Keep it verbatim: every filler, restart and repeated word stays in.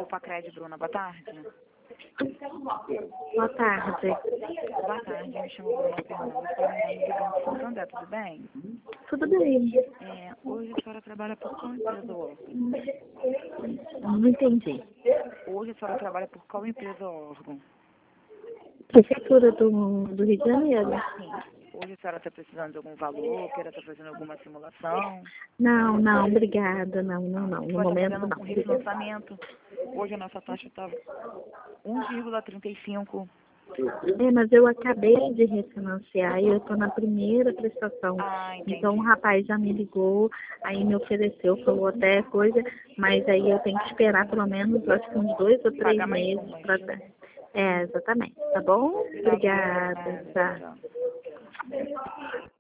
Pacred, Bruna. Boa tarde. Boa tarde. Boa tarde, me chamo Bruna Fernandes, estou ligando do Banco Santander, tudo bem? Tudo bem? É, hoje a senhora trabalha por qual empresa ou órgão? Não entendi. Hoje a senhora trabalha por qual empresa ou órgão? Prefeitura do, do Rio de Janeiro? Sim. Hoje a senhora está precisando de algum valor, queira estar fazendo alguma simulação? Não, não, obrigada. Não, não, não. No Pode estar momento, fazendo não. um refinanciamento. Hoje a nossa taxa está um vírgula trinta e cinco. É, mas eu acabei de refinanciar e eu estou na primeira prestação. Ah, entendi. Então o rapaz já me ligou, aí me ofereceu, falou até coisa, mas aí eu tenho que esperar pelo menos, acho que uns dois ou três Pagar mais meses um, para dar. É, exatamente. Tá bom? Obrigada. Tá.